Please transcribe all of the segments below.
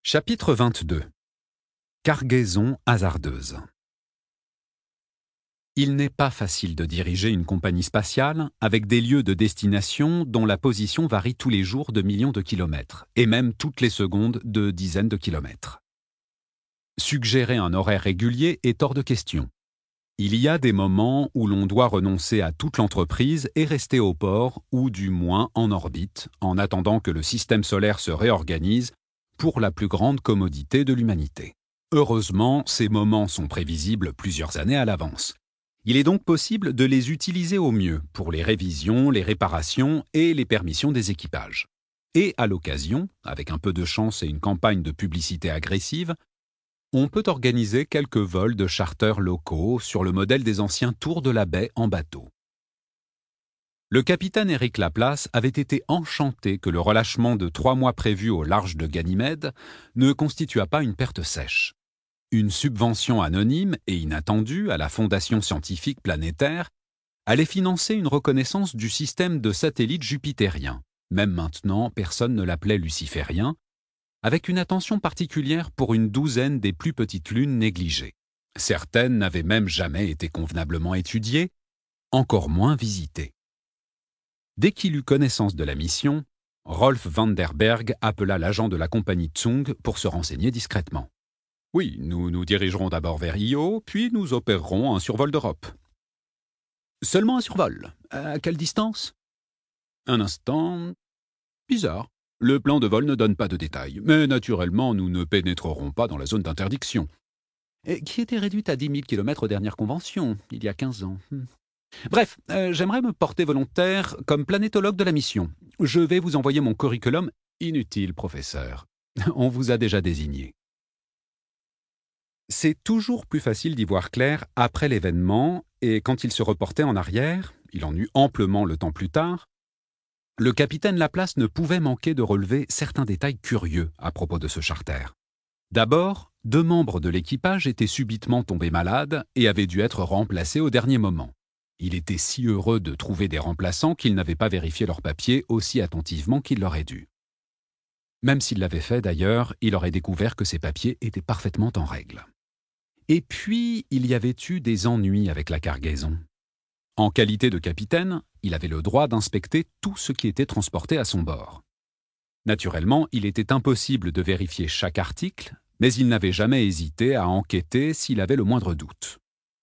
Chapitre 22. Cargaison hasardeuse. Il n'est pas facile de diriger une compagnie spatiale avec des lieux de destination dont la position varie tous les jours de millions de kilomètres, et même toutes les secondes de dizaines de kilomètres. Suggérer un horaire régulier est hors de question. Il y a des moments où l'on doit renoncer à toute l'entreprise et rester au port, ou du moins en orbite, en attendant que le système solaire se réorganise pour la plus grande commodité de l'humanité. Heureusement, ces moments sont prévisibles plusieurs années à l'avance. Il est donc possible de les utiliser au mieux pour les révisions, les réparations et les permissions des équipages. Et à l'occasion, avec un peu de chance et une campagne de publicité agressive, on peut organiser quelques vols de charters locaux sur le modèle des anciens tours de la baie en bateau. Le capitaine Éric Laplace avait été enchanté que le relâchement de 3 mois prévu au large de Ganymède ne constituât pas une perte sèche. Une subvention anonyme et inattendue à la Fondation scientifique planétaire allait financer une reconnaissance du système de satellites jupitérien. Même maintenant, personne ne l'appelait luciférien, avec une attention particulière pour une douzaine des plus petites lunes négligées. Certaines n'avaient même jamais été convenablement étudiées, encore moins visitées. Dès qu'il eut connaissance de la mission, Rolf van der Berg appela l'agent de la compagnie Tsung pour se renseigner discrètement. « Oui, nous nous dirigerons d'abord vers Io, puis nous opérerons un survol d'Europe. »« Seulement un survol. À quelle distance ?»« Un instant. Bizarre. Le plan de vol ne donne pas de détails, mais naturellement, nous ne pénétrerons pas dans la zone d'interdiction. » Qui était réduite à 10 000 km aux dernières conventions, il y a 15 ans. Bref, j'aimerais me porter volontaire comme planétologue de la mission. Je vais vous envoyer mon curriculum. Inutile, professeur. On vous a déjà désigné. C'est toujours plus facile d'y voir clair après l'événement, et quand il se reportait en arrière, il en eut amplement le temps plus tard, le capitaine Laplace ne pouvait manquer de relever certains détails curieux à propos de ce charter. D'abord, 2 membres de l'équipage étaient subitement tombés malades et avaient dû être remplacés au dernier moment. Il était si heureux de trouver des remplaçants qu'il n'avait pas vérifié leurs papiers aussi attentivement qu'il l'aurait dû. Même s'il l'avait fait d'ailleurs, il aurait découvert que ses papiers étaient parfaitement en règle. Et puis, il y avait eu des ennuis avec la cargaison. En qualité de capitaine, il avait le droit d'inspecter tout ce qui était transporté à son bord. Naturellement, il était impossible de vérifier chaque article, mais il n'avait jamais hésité à enquêter s'il avait le moindre doute.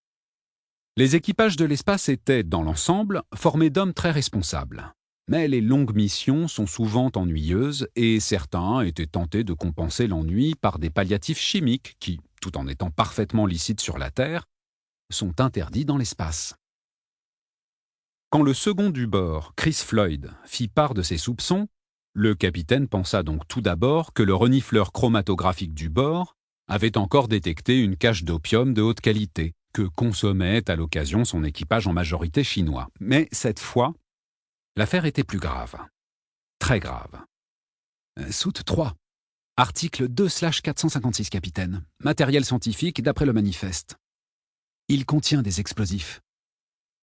Les équipages de l'espace étaient, dans l'ensemble, formés d'hommes très responsables. Mais les longues missions sont souvent ennuyeuses et certains étaient tentés de compenser l'ennui par des palliatifs chimiques qui, tout en étant parfaitement licites sur la Terre, sont interdits dans l'espace. Quand le second du bord, Chris Floyd, fit part de ses soupçons, le capitaine pensa donc tout d'abord que le renifleur chromatographique du bord avait encore détecté une cache d'opium de haute qualité, que consommait à l'occasion son équipage en majorité chinois. Mais cette fois, l'affaire était plus grave. Très grave. Soute 3. Article 2/456, capitaine. Matériel scientifique d'après le manifeste. Il contient des explosifs. Quoi ?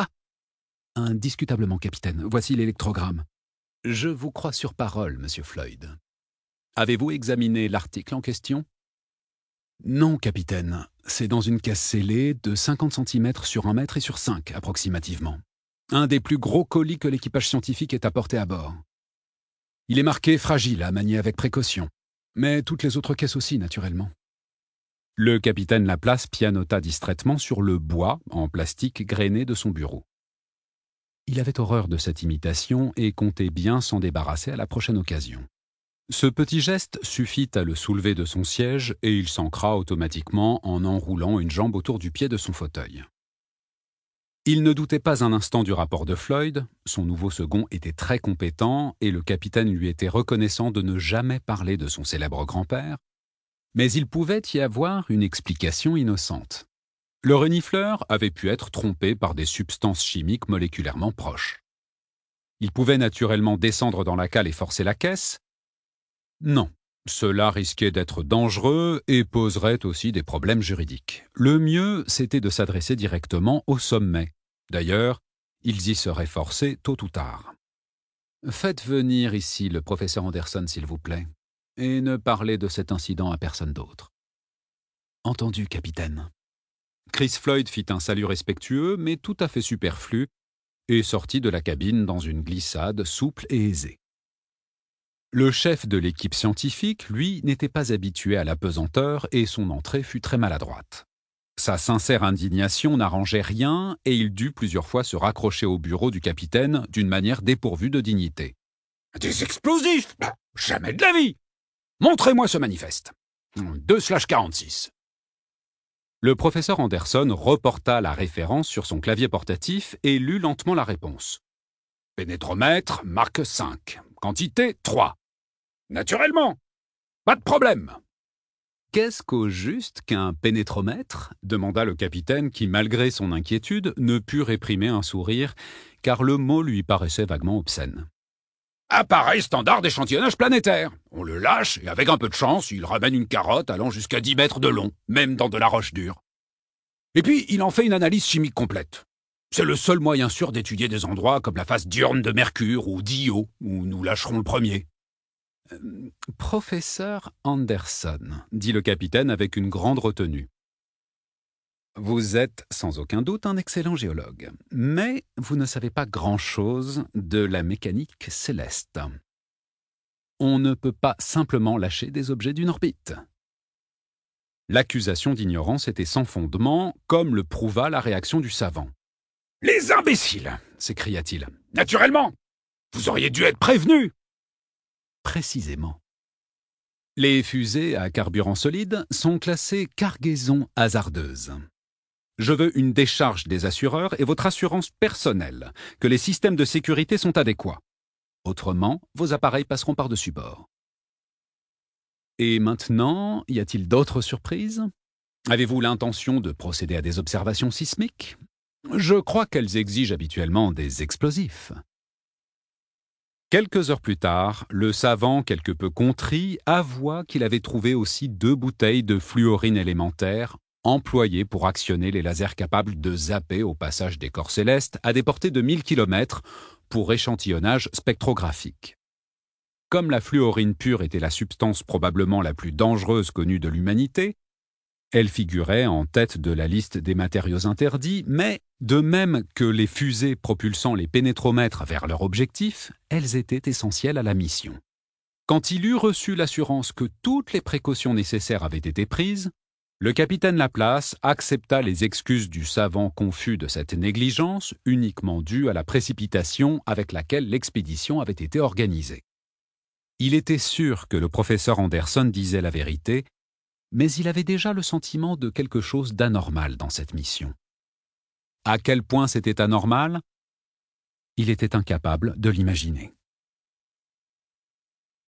Indiscutablement, capitaine. Voici l'électrogramme. Je vous crois sur parole, monsieur Floyd. Avez-vous examiné l'article en question ? Non, capitaine. C'est dans une caisse scellée de 50 cm sur 1 mètre et sur 5, approximativement. Un des plus gros colis que l'équipage scientifique ait apporté à bord. Il est marqué « fragile » à manier avec précaution. Mais toutes les autres caisses aussi, naturellement. Le capitaine Laplace pianota distraitement sur le bois en plastique grainé de son bureau. Il avait horreur de cette imitation et comptait bien s'en débarrasser à la prochaine occasion. Ce petit geste suffit à le soulever de son siège et il s'ancra automatiquement en enroulant une jambe autour du pied de son fauteuil. Il ne doutait pas un instant du rapport de Floyd, son nouveau second était très compétent et le capitaine lui était reconnaissant de ne jamais parler de son célèbre grand-père, mais il pouvait y avoir une explication innocente. Le renifleur avait pu être trompé par des substances chimiques moléculairement proches. Il pouvait naturellement descendre dans la cale et forcer la caisse. Non, cela risquait d'être dangereux et poserait aussi des problèmes juridiques. Le mieux, c'était de s'adresser directement au sommet. D'ailleurs, ils y seraient forcés tôt ou tard. Faites venir ici le professeur Anderson, s'il vous plaît. et ne parler de cet incident à personne d'autre. Entendu, capitaine. Chris Floyd fit un salut respectueux, mais tout à fait superflu, et sortit de la cabine dans une glissade souple et aisée. Le chef de l'équipe scientifique, lui, n'était pas habitué à la pesanteur et son entrée fut très maladroite. Sa sincère indignation n'arrangeait rien et il dut plusieurs fois se raccrocher au bureau du capitaine d'une manière dépourvue de dignité. « Des explosifs ? Jamais de la vie ! Montrez-moi ce manifeste. 2/46. » Le professeur Anderson reporta la référence sur son clavier portatif et lut lentement la réponse. « Pénétromètre, marque 5. Quantité 3. Naturellement. Pas de problème. » « Qu'est-ce qu'au juste qu'un pénétromètre » demanda le capitaine qui, malgré son inquiétude, ne put réprimer un sourire, car le mot lui paraissait vaguement obscène. « Appareil standard d'échantillonnage planétaire. On le lâche et avec un peu de chance, il ramène une carotte allant jusqu'à 10 mètres de long, même dans de la roche dure. Et puis, il en fait une analyse chimique complète. C'est le seul moyen sûr d'étudier des endroits comme la face diurne de Mercure ou d'Io, où nous lâcherons le premier. » « Professeur Anderson, » dit le capitaine avec une grande retenue. « Vous êtes sans aucun doute un excellent géologue, mais vous ne savez pas grand-chose de la mécanique céleste. On ne peut pas simplement lâcher des objets d'une orbite. » L'accusation d'ignorance était sans fondement, comme le prouva la réaction du savant. « Les imbéciles !» s'écria-t-il. « Naturellement ! Vous auriez dû être prévenus !» Précisément. Les fusées à carburant solide sont classées cargaison hasardeuse. Je veux une décharge des assureurs et votre assurance personnelle, que les systèmes de sécurité sont adéquats. Autrement, vos appareils passeront par-dessus bord. Et maintenant, y a-t-il d'autres surprises ? Avez-vous l'intention de procéder à des observations sismiques ? Je crois qu'elles exigent habituellement des explosifs. Quelques heures plus tard, le savant, quelque peu contrit, avoua qu'il avait trouvé aussi 2 bouteilles de fluorine élémentaire employées pour actionner les lasers capables de zapper au passage des corps célestes à des portées de 1000 km pour échantillonnage spectrographique. Comme la fluorine pure était la substance probablement la plus dangereuse connue de l'humanité, elle figurait en tête de la liste des matériaux interdits, mais, de même que les fusées propulsant les pénétromètres vers leur objectif, elles étaient essentielles à la mission. Quand il eut reçu l'assurance que toutes les précautions nécessaires avaient été prises, le capitaine Laplace accepta les excuses du savant confus de cette négligence uniquement due à la précipitation avec laquelle l'expédition avait été organisée. Il était sûr que le professeur Anderson disait la vérité, mais il avait déjà le sentiment de quelque chose d'anormal dans cette mission. À quel point c'était anormal ? Il était incapable de l'imaginer.